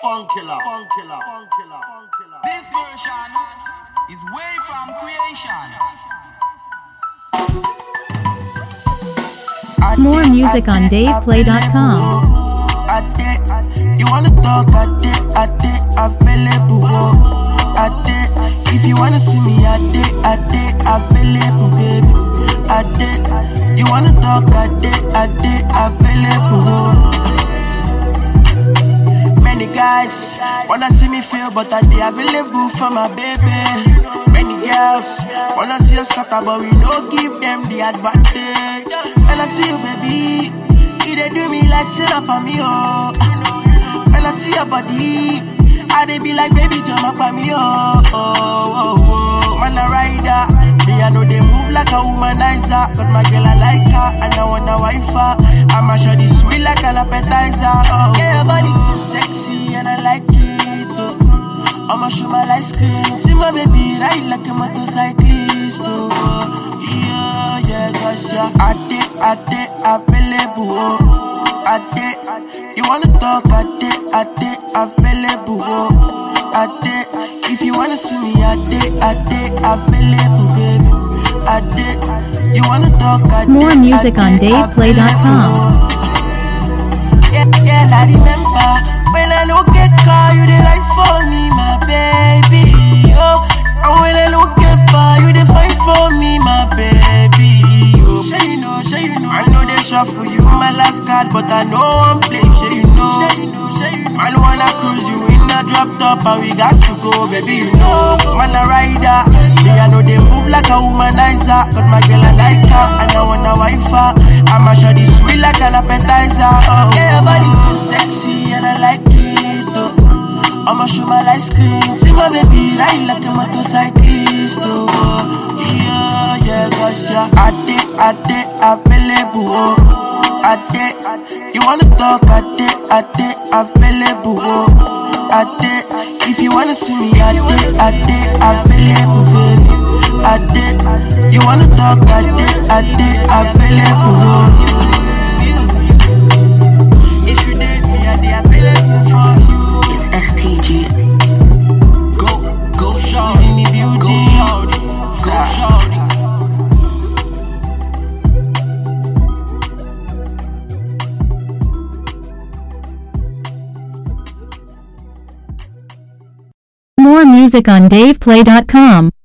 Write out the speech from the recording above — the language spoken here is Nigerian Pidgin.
Funk killer. Funk killer. Funk killer. Funk killer. This version is way from creation. More music on DavePlay.com. You wanna talk, available. If you wanna see me, available, baby. You wanna talk, available. Many guys wanna see me fail, but I dey available for my baby. Many girls wanna see us scatter, but we don't give them the advantage. When I see you, baby, they do me like sit up on me, oh. When I see your body, I they be like, baby, jump up on me, oh. Man a rider, me I know they move like a womanizer. Cause my girl I like her, and I wanna wife her. I'ma show this sweet like an appetizer, oh. Yeah, your body's so sexy, and I like it, oh. I'ma show my light screen. See my baby ride like a motorcyclist, oh. Yeah, cause you're available, oh. You wanna talk, available, oh. If you wanna see me, available, baby. You wanna talk, More music on DavePlay.com. Yeah, I remember when I don't get car, you dey ride for me, my baby, oh. And when I don't get bar, you dey fight for me, my baby, oh. Sure you know. I know they shuffle you my last card, but I know I'm playing. Sure you know. I don't wanna cruise you in a drop top, and we got to go, baby, you know. Man a rider, me I know they move like a womanizer. Cause my girl I like her, and I wanna wife her. I'ma show this sweet like an appetizer, oh. Yeah, your body's so sexy, and I like it, oh. I'ma show my light screen. See my baby ride like a motorcyclist, oh. Yeah, cause you're available, oh. You wanna talk, available, oh. If you wanna see me, available, baby. You wanna talk, available, oh. If you date me, available for you. It's STG. Go shawty, go shawty, go shawty. More music on DavePlay.com.